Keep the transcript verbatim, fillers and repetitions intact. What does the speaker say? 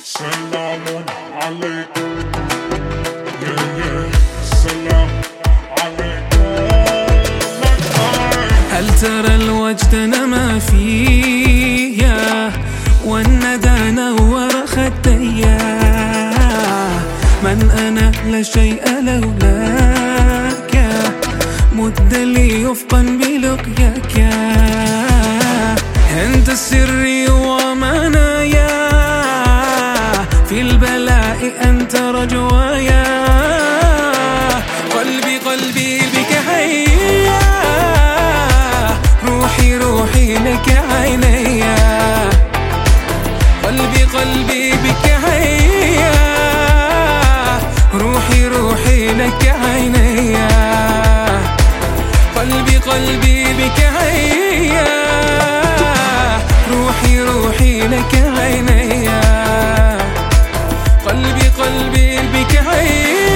سلام عليك يا يا سلام عليك. هل ترى الوجد ما فيه والندى نور خديا؟ من أنا لا شيء لولاك، مد لي يفقا بلقياك. أنت سري ومنايا، في البلاء أنت رجوايا. قلبي قلبي بك هيا، روحي روحي لك عينيا. قلبي قلبي بك هيا، روحي روحي لك عينيا. قلبي قلبي بك هيا، روحي روحي لك عينيا. قلبي قلبي بك هيا.